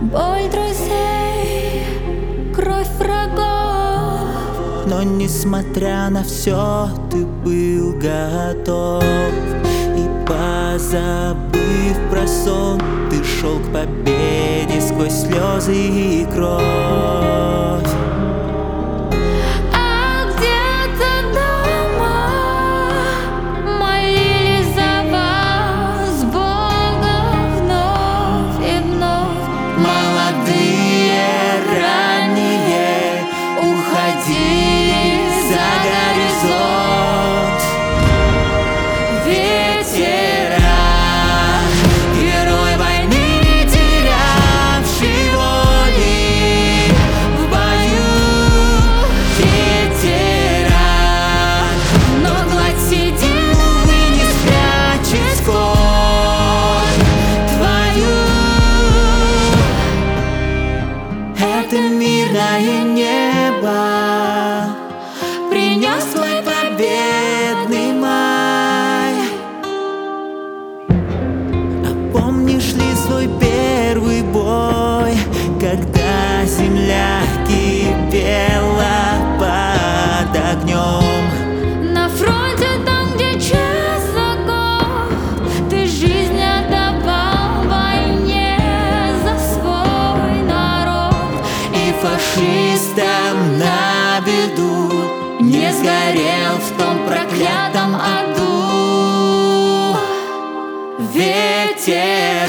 Боль друзей, кровь врагов, но несмотря на все, ты был готов. И позабыв про сон, ты шел к победе сквозь слезы и кровь. Это мирное небо принес твой победный май. А помнишь ли свой первый бой, когда земля кипела под огнем? На фронте, там, где час оков, ты жизнь отдавал войне за свой народ. И фашистам на беду не сгорел в том проклятом аду ветер.